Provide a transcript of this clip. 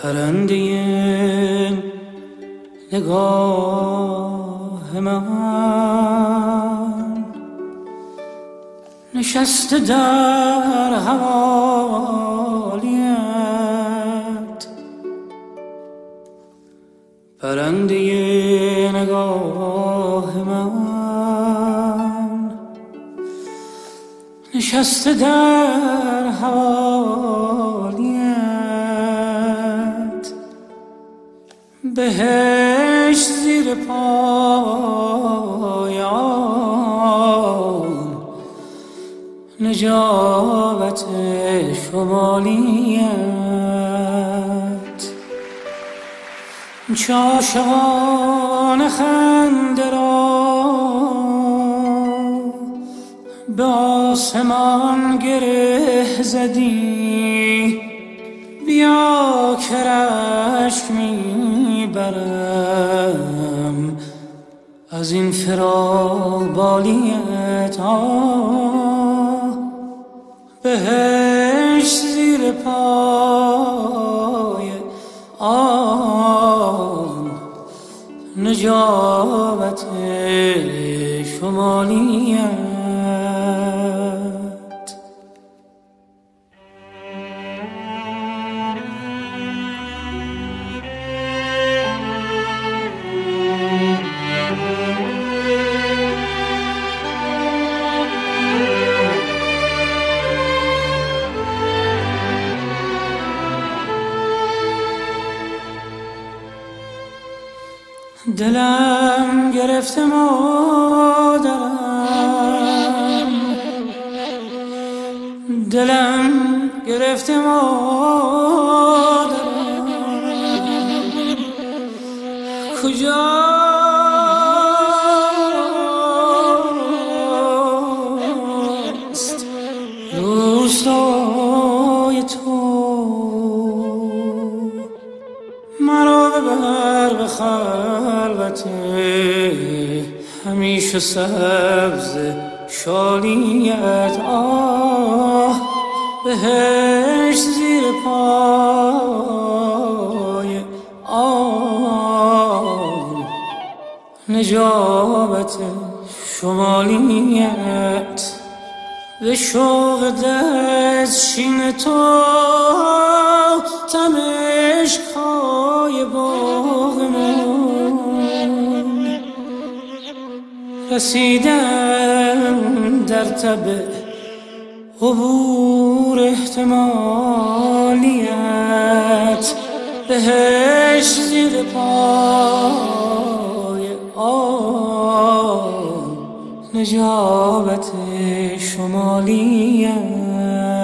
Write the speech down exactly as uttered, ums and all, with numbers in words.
پرنده نگاه من نشسته در حوالیت، پرنده نگاه من نشسته در حوالیت، بهش زیر پایان نجابت شمالیت، چه عاشقان خنده را به آسمان گره زدی، بیا که رشک میبرم از این فراق‌بالیت. آه بهش زیر پای آن نجابت شمالیت. دلم گرفته مادرم، دلم گرفته مادرم، کجاست روستای تو؟ مرا ببر به خلوت همیشه سبز شالیت. آه بهش زیر پای آن نجابت شمالیت، به شوق دستشین تو تمشک‌های باغمون رسیدم در تب عبور احتمالیت، بهش زیر پای آن نجابت شمالیت.